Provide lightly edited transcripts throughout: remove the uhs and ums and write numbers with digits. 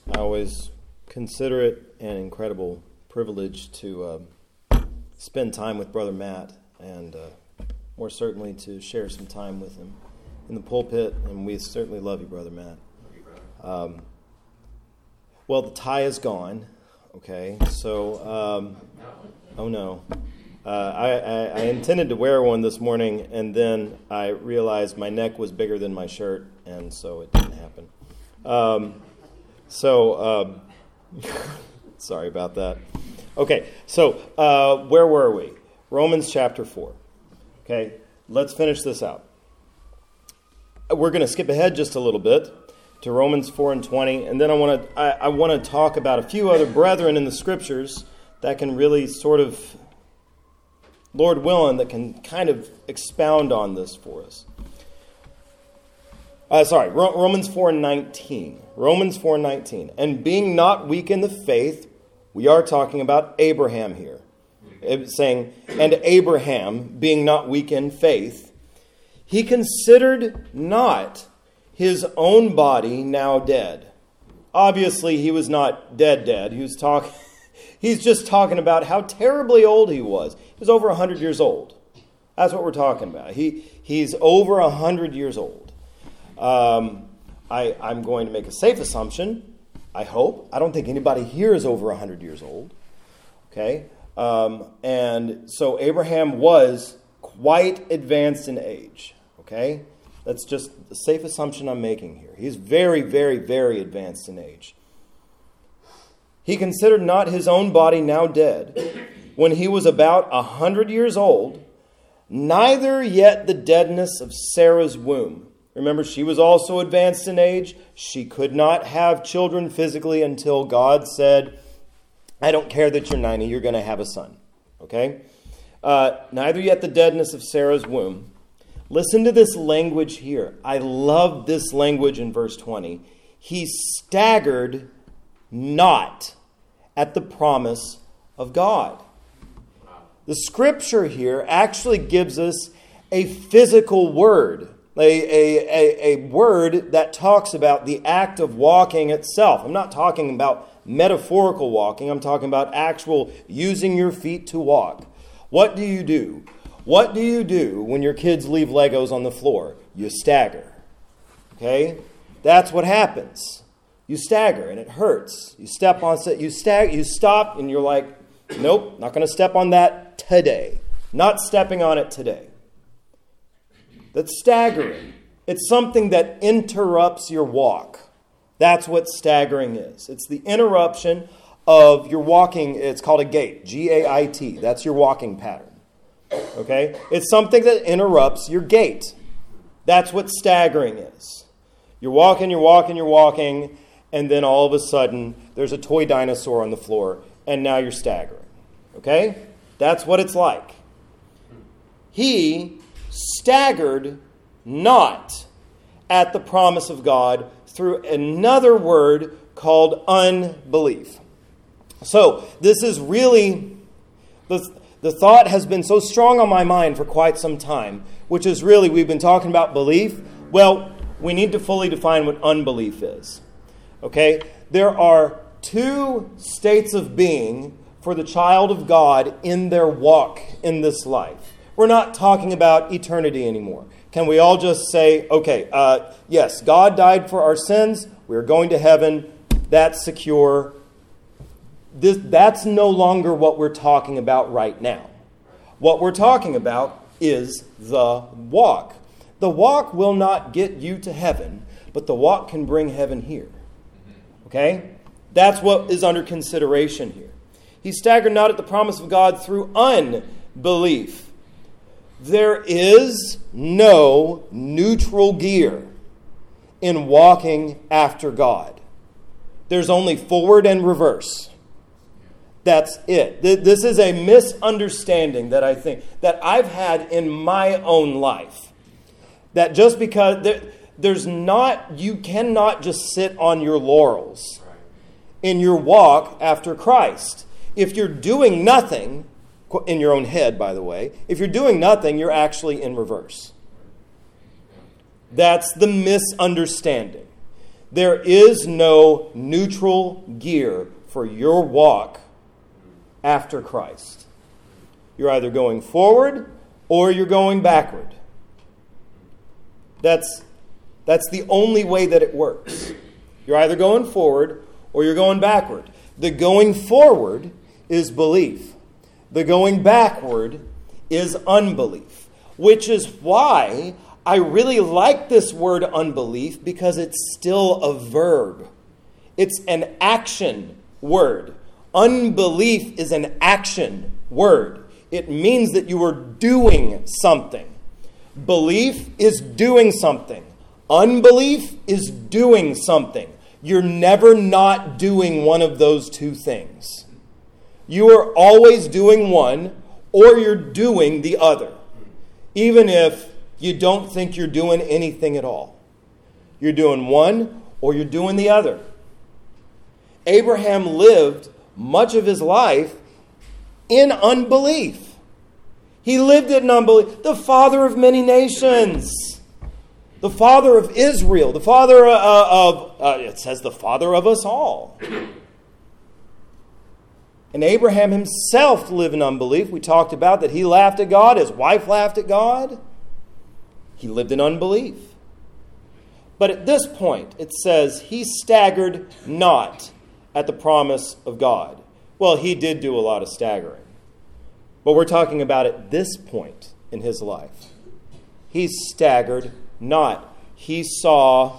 I always consider it an incredible privilege to spend time with Brother Matt, and more certainly to share some time with him in the pulpit. And we certainly love you, Brother Matt. Well, the tie is gone. Okay, so oh no. I intended to wear one this morning, and then I realized my neck was bigger than my shirt, and so it didn't happen. Sorry about that. Okay, so where were we? Romans chapter 4. Okay, let's finish this out. We're going to skip ahead just a little bit to Romans 4 and 20, and then I want to talk about a few other brethren in the Scriptures that can really sort of, Lord willing, that can kind of expound on this for us. Romans 4:19. Romans 4:19. And being not weak in the faith, we are talking about Abraham here. It's saying, and Abraham, being not weak in faith, he considered not his own body now dead. Obviously, he was not dead. He's just talking about how terribly old he was. He was over 100 years old. That's what we're talking about. He's over 100 years old. I'm going to make a safe assumption, I hope. I don't think anybody here is over 100 years old. Okay? And so Abraham was quite advanced in age. Okay? That's just a safe assumption I'm making here. He's very, very, very advanced in age. He considered not his own body now dead, when he was about 100 years old, neither yet the deadness of Sarah's womb. Remember, she was also advanced in age. She could not have children physically until God said, I don't care that you're 90, you're going to have a son. Okay? Neither yet the deadness of Sarah's womb. Listen to this language here. I love this language in verse 20. He staggered not at the promise of God. The scripture here actually gives us a physical word, a word that talks about the act of walking itself. I'm not talking about metaphorical walking. I'm talking about actual using your feet to walk. What do you do? What do you do when your kids leave Legos on the floor? You stagger. Okay? That's what happens. You stagger and it hurts. You step on it, you stop and you're like, nope, not going to step on that today. Not stepping on it today. That's staggering. It's something that interrupts your walk. That's what staggering is. It's the interruption of your walking. It's called a gait. G-A-I-T. That's your walking pattern. Okay? It's something that interrupts your gait. That's what staggering is. You're walking, and then all of a sudden, there's a toy dinosaur on the floor, and now you're staggering. Okay? That's what it's like. He staggered not at the promise of God through another word called unbelief. So, this is really, the thought has been so strong on my mind for quite some time, which is really, we've been talking about belief. Well, we need to fully define what unbelief is. Okay? There are two states of being for the child of God in their walk in this life. We're not talking about eternity anymore. Can we all just say, okay, yes, God died for our sins. We're going to heaven. That's secure. That's no longer what we're talking about right now. What we're talking about is the walk. The walk will not get you to heaven, but the walk can bring heaven here. Okay? That's what is under consideration here. He staggered not at the promise of God through unbelief. There is no neutral gear in walking after God. There's only forward and reverse. That's it. This is a misunderstanding that I think that I've had in my own life. That just because you cannot just sit on your laurels in your walk after Christ. If you're doing nothing, in your own head, by the way, if you're doing nothing, you're actually in reverse. That's the misunderstanding. There is no neutral gear for your walk after Christ. You're either going forward or you're going backward. That's the only way that it works. You're either going forward or you're going backward. The going forward is belief. The going backward is unbelief, which is why I really like this word unbelief, because it's still a verb. It's an action word. Unbelief is an action word. It means that you are doing something. Belief is doing something. Unbelief is doing something. You're never not doing one of those two things. You are always doing one or you're doing the other, even if you don't think you're doing anything at all. You're doing one or you're doing the other. Abraham lived much of his life in unbelief. He lived in unbelief. The father of many nations. The father of Israel. The father it says the father of us all. And Abraham himself lived in unbelief. We talked about that he laughed at God. His wife laughed at God. He lived in unbelief. But at this point, it says he staggered not at the promise of God. Well, he did do a lot of staggering. But we're talking about at this point in his life. He staggered not. He saw.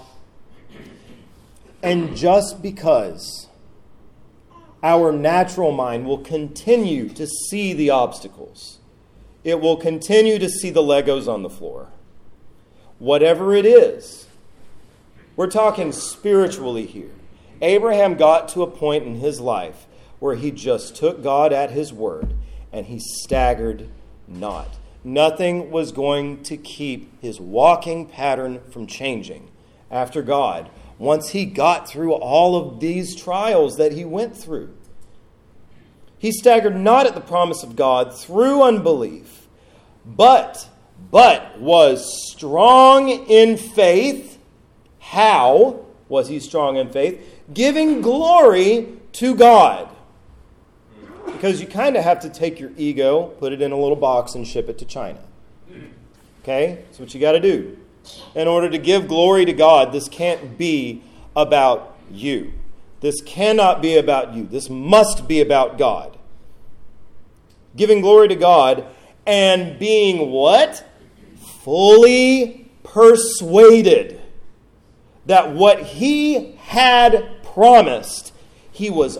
And just because our natural mind will continue to see the obstacles, it will continue to see the Legos on the floor. Whatever it is, we're talking spiritually here. Abraham got to a point in his life where he just took God at his word and he staggered not. Nothing was going to keep his walking pattern from changing after God once he got through all of these trials that he went through. He staggered not at the promise of God through unbelief, but was strong in faith. How was he strong in faith? Giving glory to God. Because you kind of have to take your ego, put it in a little box, and ship it to China. Okay? That's what you got to do. In order to give glory to God, this can't be about you. This cannot be about you. This must be about God. Giving glory to God and being what? Fully persuaded that what he had promised, he was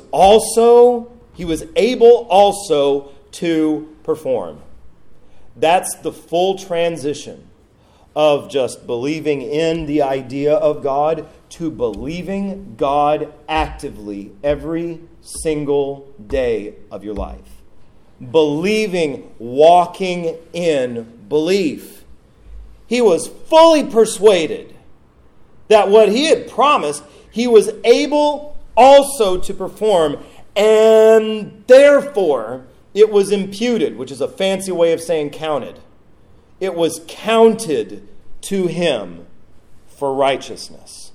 able also to perform. That's the full transition of just believing in the idea of God to believing God actively every single day of your life. Believing, walking in belief. He was fully persuaded that what he had promised, he was able also to perform, and therefore it was imputed, which is a fancy way of saying counted. It was counted to him for righteousness.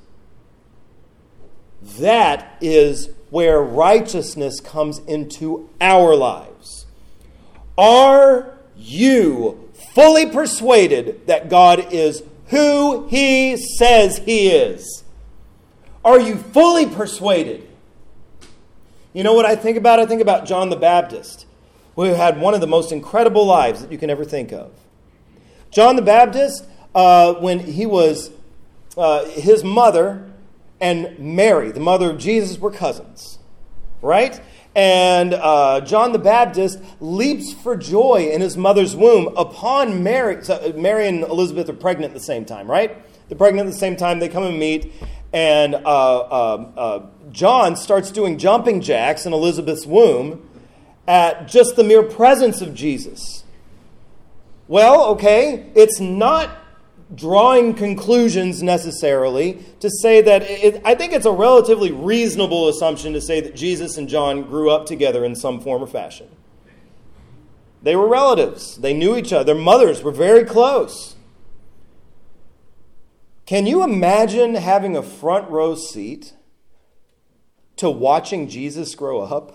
That is where righteousness comes into our lives. Are you fully persuaded that God is who he says he is? Are you fully persuaded? You know what I think about? I think about John the Baptist, who had one of the most incredible lives that you can ever think of. John the Baptist, when he was, his mother and Mary, the mother of Jesus, were cousins, right? And John the Baptist leaps for joy in his mother's womb upon Mary. So Mary and Elizabeth are pregnant at the same time, right? They're pregnant at the same time. They come and meet. And John starts doing jumping jacks in Elizabeth's womb at just the mere presence of Jesus. Well, okay, it's not drawing conclusions necessarily to say that I think it's a relatively reasonable assumption to say that Jesus and John grew up together in some form or fashion. They were relatives. They knew each other. Their mothers were very close. Can you imagine having a front row seat to watching Jesus grow up?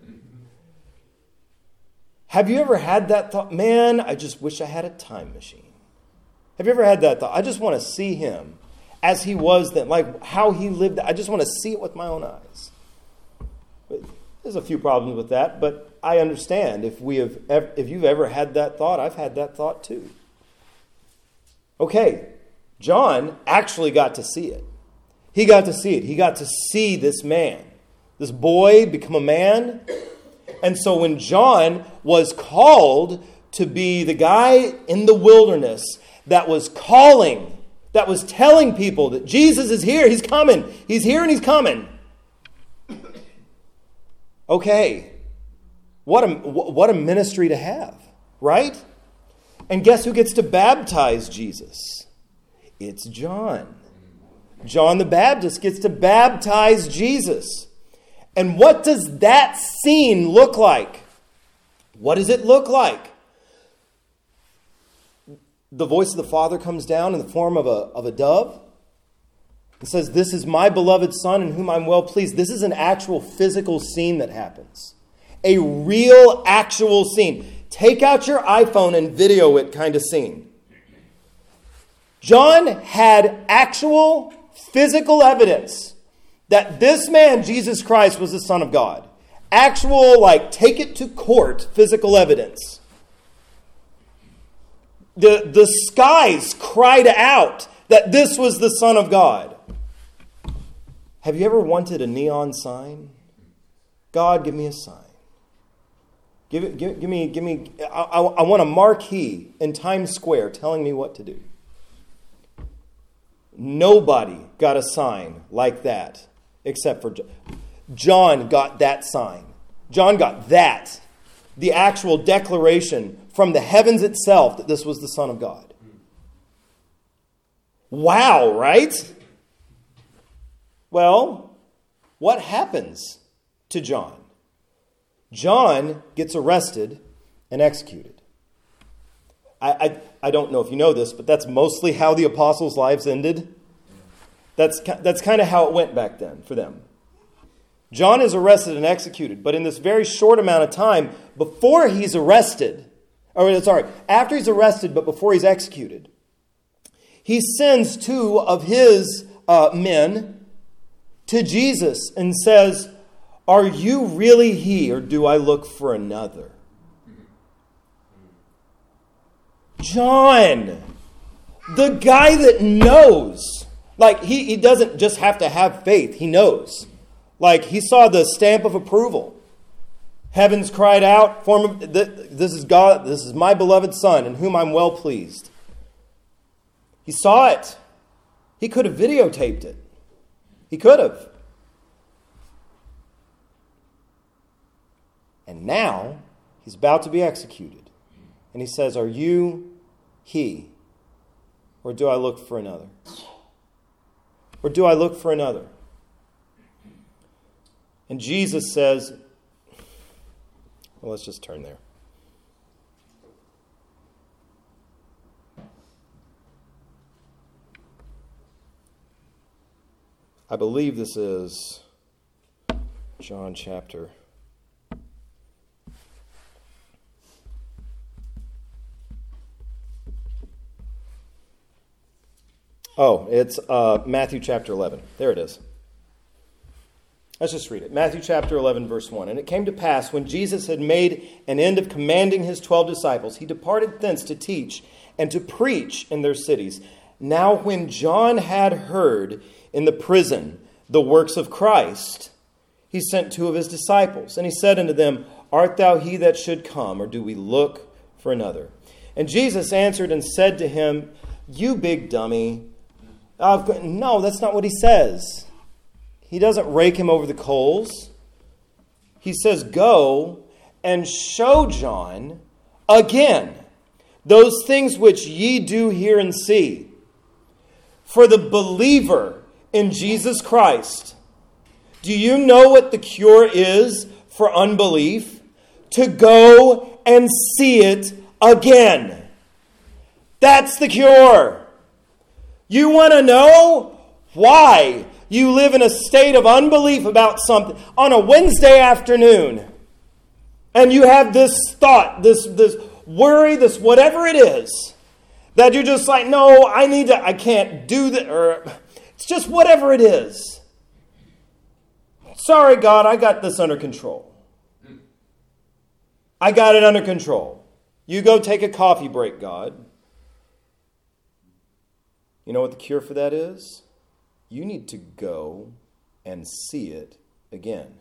Have you ever had that thought? Man, I just wish I had a time machine. Have you ever had that thought? I just want to see him as he was then, like how he lived. I just want to see it with my own eyes. There's a few problems with that, but I understand. If you've ever had that thought, I've had that thought too. Okay, John actually got to see it. He got to see it. He got to see this man, this boy become a man. And so when John was called to be the guy in the wilderness that was calling, that was telling people that Jesus is here, he's coming, he's here and he's coming. Okay, what a ministry to have, right? And guess who gets to baptize Jesus? It's John. John the Baptist gets to baptize Jesus. And what does that scene look like? What does it look like? The voice of the Father comes down in the form of a dove. It says, "This is my beloved Son in whom I'm well pleased." This is an actual physical scene that happens. A real, actual scene. Take out your iPhone and video it kind of scene. John had actual physical evidence that this man, Jesus Christ, was the Son of God. Actual, take it to court, physical evidence. The skies cried out that this was the Son of God. Have you ever wanted a neon sign? God, give me a sign. Give me. I want a marquee in Times Square telling me what to do. Nobody got a sign like that except for John. John got that sign. John got that. The actual declaration from the heavens itself that this was the Son of God. Wow, right? Well, what happens to John? John gets arrested and executed. I don't know if you know this, but that's mostly how the apostles' lives ended. That's kind of how it went back then for them. John is arrested and executed, but in this very short amount of time, before he's arrested, after he's arrested, but before he's executed, he sends two of his men to Jesus and says, "Are you really he, or do I look for another?" John, the guy that knows, he doesn't just have to have faith, he knows. He saw the stamp of approval. Heavens cried out, "This is God, this is my beloved Son, in whom I'm well pleased." He saw it. He could have videotaped it. He could have. And now, he's about to be executed. And he says, "Are you he? Or do I look for another?" Or do I look for another? And Jesus says, well, let's just turn there. I believe this is John chapter. Oh, it's Matthew chapter 11. There it is. Let's just read it. Matthew chapter 11, verse 1. "And it came to pass, when Jesus had made an end of commanding his 12 disciples, he departed thence to teach and to preach in their cities. Now when John had heard in the prison the works of Christ, he sent two of his disciples. And he said unto them, Art thou he that should come, or do we look for another? And Jesus answered and said to him, You big dummy." No, that's not what he says. He doesn't rake him over the coals. He says, "Go and show John again those things which ye do hear and see." For the believer in Jesus Christ, do you know what the cure is for unbelief? To go and see it again. That's the cure. You want to know why you live in a state of unbelief about something on a Wednesday afternoon, and you have this thought, this worry, this whatever it is, that you're just like, no, I can't do that, or it's just whatever it is. Sorry, God, I got this under control. I got it under control. You go take a coffee break, God. You know what the cure for that is? You need to go and see it again.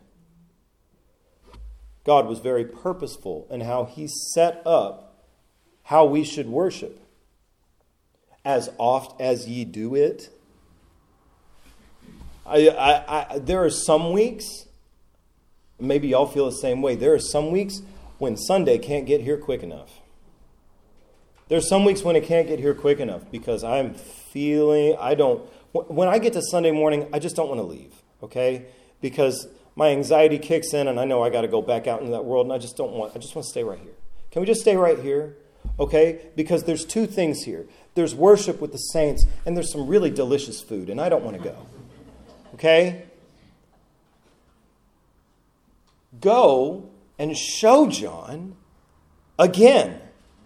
God was very purposeful in how He set up how we should worship. As oft as ye do it. There are some weeks, maybe y'all feel the same way. There are some weeks when Sunday can't get here quick enough. There's some weeks when it can't get here quick enough because when I get to Sunday morning, I just don't want to leave, okay? Because my anxiety kicks in and I know I got to go back out into that world and I just want to stay right here. Can we just stay right here? Okay? Because there's two things here. There's worship with the saints and there's some really delicious food and I don't want to go. Okay? Go and show John again.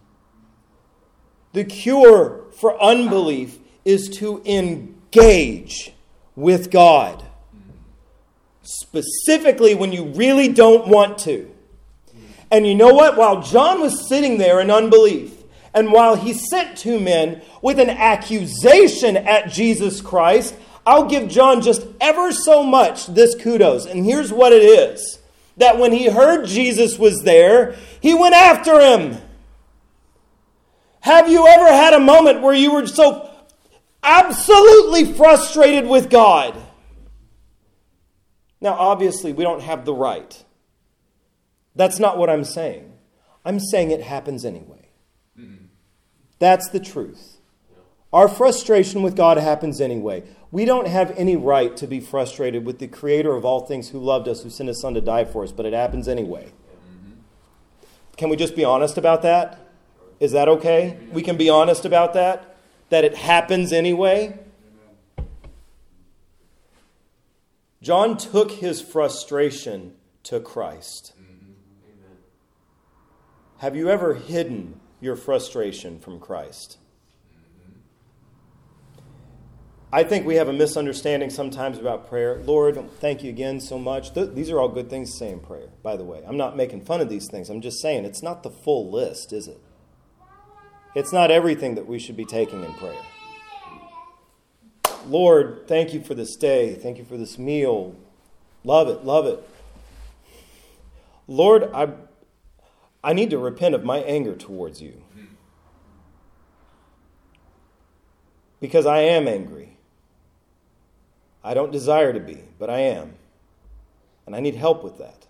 The cure for unbelief is to engage with God. Specifically when you really don't want to. And you know what? While John was sitting there in unbelief, and while he sent two men with an accusation at Jesus Christ, I'll give John just ever so much this kudos. And here's what it is. That when he heard Jesus was there, he went after him. Have you ever had a moment where you were so absolutely frustrated with God? Now, obviously, we don't have the right. That's not what I'm saying. I'm saying it happens anyway. That's the truth. Our frustration with God happens anyway. We don't have any right to be frustrated with the Creator of all things who loved us, who sent His Son to die for us, but it happens anyway. Can we just be honest about that? Is that okay? We can be honest about that? That it happens anyway? John took his frustration to Christ. Have you ever hidden your frustration from Christ? I think we have a misunderstanding sometimes about prayer. Lord, thank you again so much. These are all good things to say in prayer, by the way. I'm not making fun of these things. I'm just saying it's not the full list, is it? It's not everything that we should be taking in prayer. Lord, thank you for this day. Thank you for this meal. Love it, love it. Lord, I need to repent of my anger towards you. Because I am angry. I don't desire to be, but I am. And I need help with that.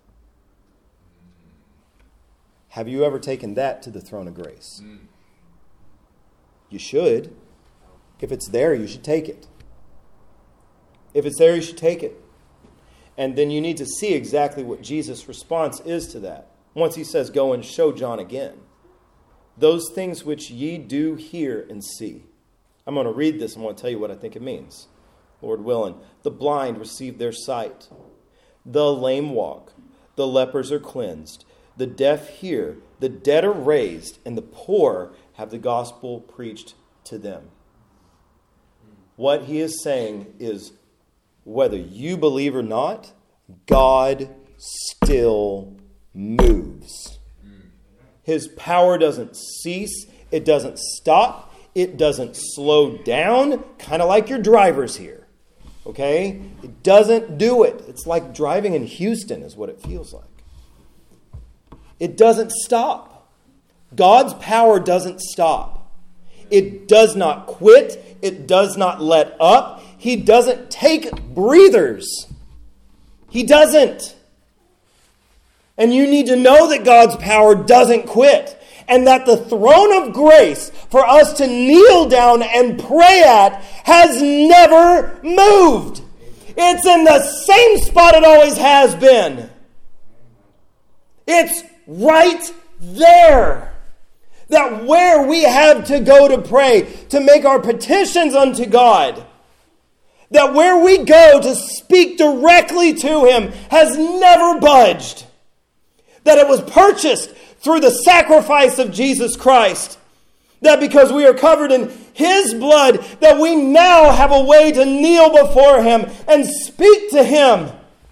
Have you ever taken that to the throne of grace? You should. If it's there, you should take it. If it's there, you should take it. And then you need to see exactly what Jesus' response is to that. Once he says, go and show John again. Those things which ye do hear and see. I'm going to read this and I want to tell you what I think it means. Lord willing. The blind receive their sight. The lame walk. The lepers are cleansed. The deaf hear. The dead are raised. And the poor have the gospel preached to them. What he is saying is, whether you believe or not, God still moves. His power doesn't cease. It doesn't stop. It doesn't slow down. Kind of like your drivers here. Okay? It doesn't do it. It's like driving in Houston is what it feels like. It doesn't stop. God's power doesn't stop. It does not quit. It does not let up. He doesn't take breathers. He doesn't. And you need to know that God's power doesn't quit. And that the throne of grace for us to kneel down and pray at has never moved. It's in the same spot it always has been. It's right there. That where we have to go to pray, to make our petitions unto God, that where we go to speak directly to Him has never budged. That it was purchased through the sacrifice of Jesus Christ. That because we are covered in His blood, that we now have a way to kneel before Him and speak to Him.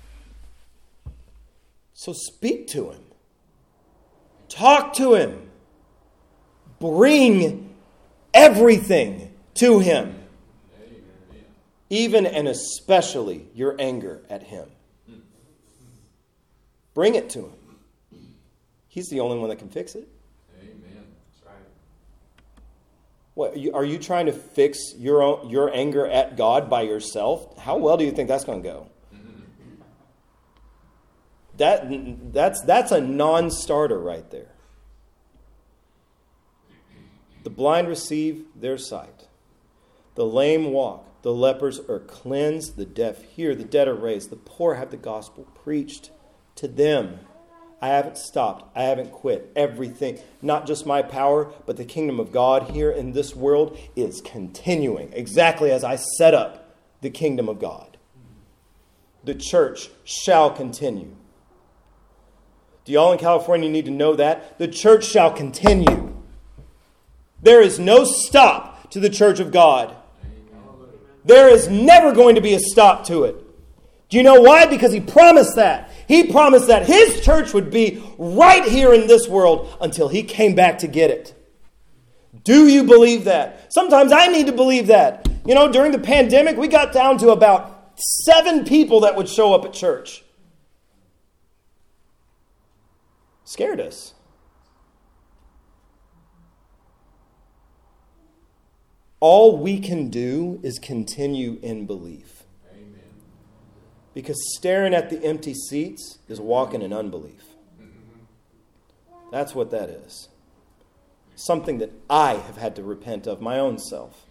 So speak to Him. Talk to Him. Bring everything to Him. Even and especially your anger at Him. Bring it to Him. He's the only one that can fix it. Amen. That's right. What, are you trying to fix your anger at God by yourself? How well do you think that's going to go? That's a non-starter right there. The blind receive their sight. The lame walk. The lepers are cleansed. The deaf hear. The dead are raised. The poor have the gospel preached to them. I haven't stopped. I haven't quit. Everything, not just my power, but the kingdom of God here in this world is continuing. Exactly as I set up the kingdom of God. The church shall continue. Do y'all in California need to know that? The church shall continue. There is no stop to the church of God. There is never going to be a stop to it. Do you know why? Because He promised that. He promised that His church would be right here in this world until He came back to get it. Do you believe that? Sometimes I need to believe that. You know, during the pandemic, we got down to about 7 people that would show up at church. Scared us. All we can do is continue in belief. Amen. Because staring at the empty seats is walking in unbelief. That's what that is. Something that I have had to repent of my own self.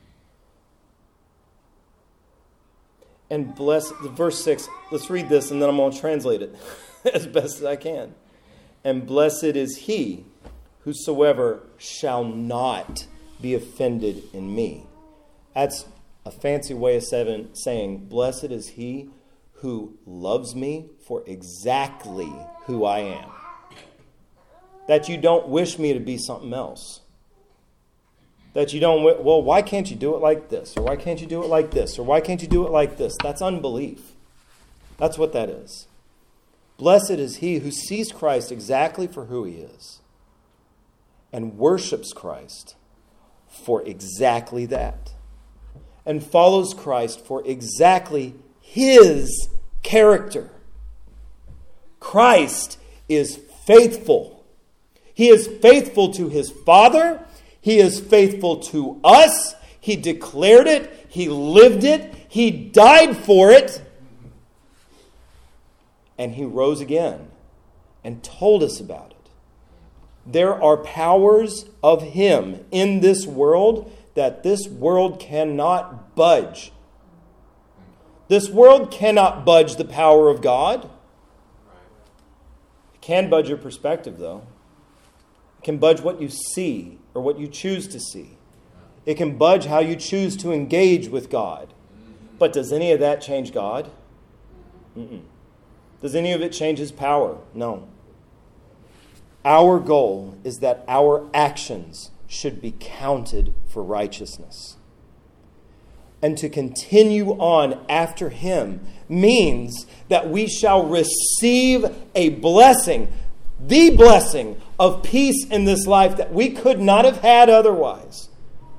And verse 6, let's read this and then I'm going to translate it as best as I can. And blessed is he whosoever shall not be offended in me. That's a fancy way of saying, blessed is he who loves me for exactly who I am. That you don't wish me to be something else. That you don't, well, why can't you do it like this? Or why can't you do it like this? Or why can't you do it like this? That's unbelief. That's what that is. Blessed is he who sees Christ exactly for who he is and worships Christ for exactly that. And follows Christ for exactly his character. Christ is faithful. He is faithful to his Father. He is faithful to us. He declared it. He lived it. He died for it. And he rose again and told us about it. There are powers of him in this world that this world cannot budge. This world cannot budge the power of God. It can budge your perspective, though. It can budge what you see or what you choose to see. It can budge how you choose to engage with God. But does any of that change God? Mm-mm. Does any of it change his power? No. Our goal is that our actions should be counted for righteousness. And to continue on after him means that we shall receive a blessing, the blessing of peace in this life that we could not have had otherwise.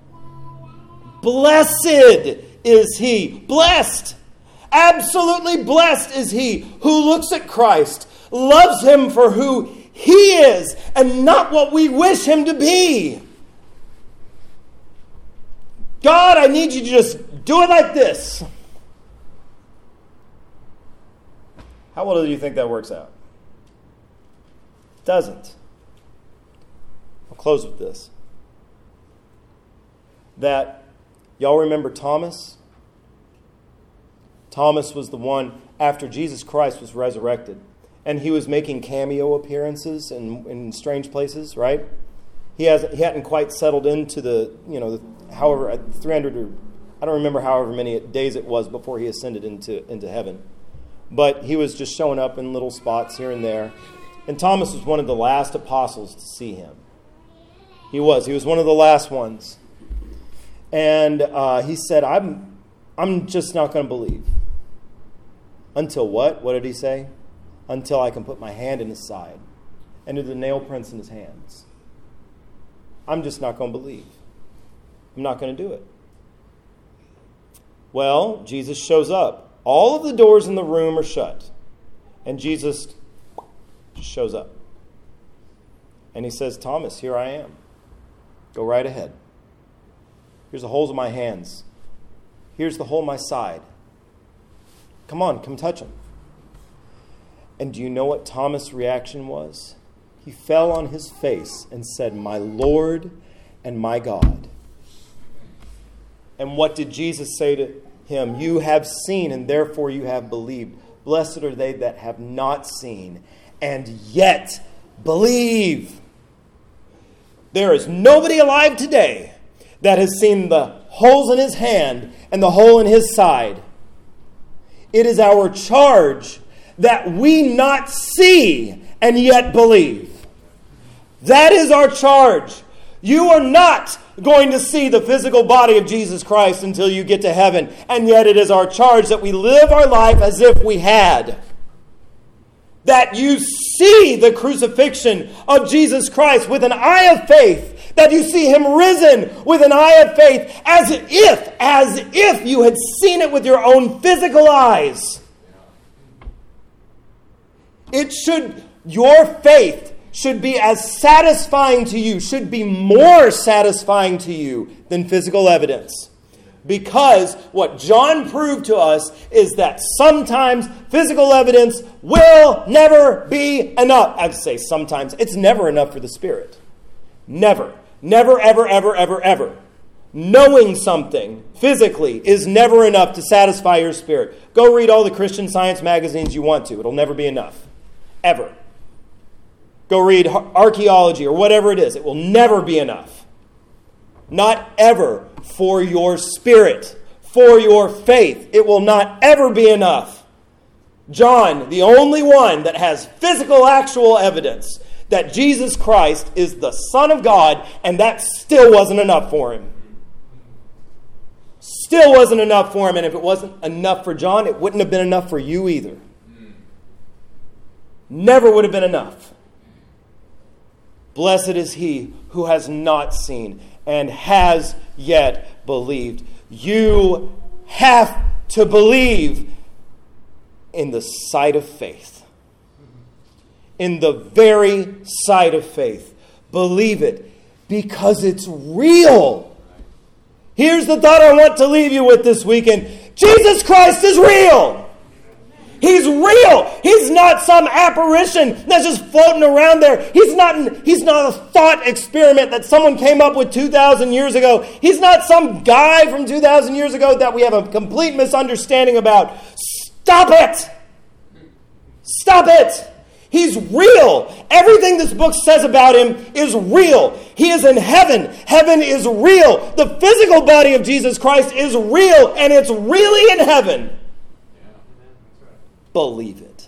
Blessed is he. Blessed. Absolutely blessed is he who looks at Christ, loves him for who he is, and not what we wish him to be. God, I need you to just do it like this. How well do you think that works out? It doesn't. I'll close with this. That, y'all remember Thomas? Thomas was the one after Jesus Christ was resurrected. And he was making cameo appearances in strange places, right? he hadn't quite settled into the, however, 300 or I don't remember however many days it was before he ascended into heaven. But he was just showing up in little spots here and there. And Thomas was one of the last apostles to see him. He was one of the last ones. And he said, I'm just not going to believe. Until what? What did he say? Until I can put my hand in his side and do the nail prints in his hands. I'm just not going to believe. I'm not going to do it. Well, Jesus shows up. All of the doors in the room are shut. And Jesus just shows up. And he says, Thomas, here I am. Go right ahead. Here's the holes in my hands. Here's the hole in my side. Come on, come touch them. And do you know what Thomas' reaction was? He fell on his face and said, my Lord and my God. And what did Jesus say to him? You have seen, and therefore you have believed. Blessed are they that have not seen, and yet believe. There is nobody alive today that has seen the holes in his hand and the hole in his side. It is our charge that we not see and yet believe. That is our charge. You are not going to see the physical body of Jesus Christ until you get to heaven. And yet it is our charge that we live our life as if we had. That you see the crucifixion of Jesus Christ with an eye of faith. That you see him risen with an eye of faith as if you had seen it with your own physical eyes. Your faith should be as satisfying to you, should be more satisfying to you than physical evidence. Because what John proved to us is that sometimes physical evidence will never be enough. I'd say sometimes. It's never enough for the Spirit. Never. Never, ever, ever, ever, ever. Knowing something physically is never enough to satisfy your spirit. Go read all the Christian Science magazines you want to. It'll never be enough. Ever. Go read archaeology or whatever it is. It will never be enough. Not ever for your spirit, for your faith. It will not ever be enough. John, the only one that has physical, actual evidence that Jesus Christ is the Son of God, and that still wasn't enough for him. Still wasn't enough for him, and if it wasn't enough for John, it wouldn't have been enough for you either. Never would have been enough. Blessed is he who has not seen and has yet believed. You have to believe in the sight of faith. In the very sight of faith. Believe it because it's real. Here's the thought I want to leave you with this weekend. Jesus Christ is real. He's real. He's not some apparition that's just floating around there. He's not a thought experiment that someone came up with 2,000 years ago. He's not some guy from 2,000 years ago that we have a complete misunderstanding about. Stop it. Stop it. He's real. Everything this book says about him is real. He is in heaven. Heaven is real. The physical body of Jesus Christ is real, and it's really in heaven. Believe it.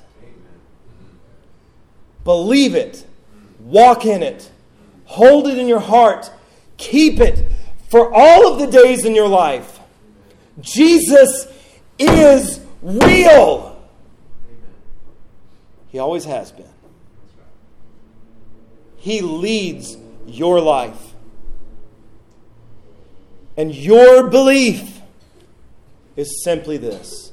Believe it. Walk in it. Hold it in your heart. Keep it for all of the days in your life. Jesus is real. He always has been. He leads your life. And your belief is simply this.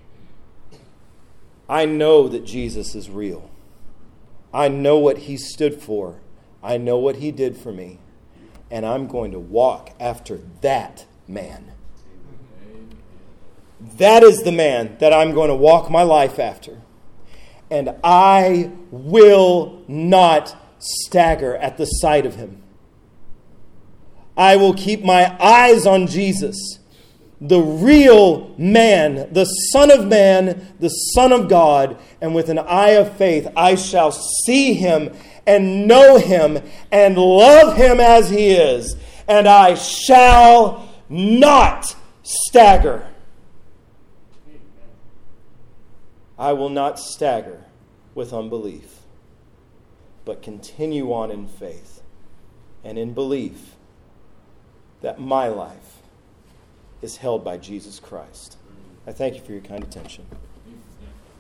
I know that Jesus is real. I know what he stood for. I know what he did for me. And I'm going to walk after that man. That is the man that I'm going to walk my life after. And I will not stagger at the sight of him. I will keep my eyes on Jesus the real man, the Son of Man, the Son of God, and with an eye of faith I shall see him and know him and love him as he is, and I shall not stagger. I will not stagger with unbelief, but continue on in faith and in belief that my life is held by Jesus Christ. I thank you for your kind attention.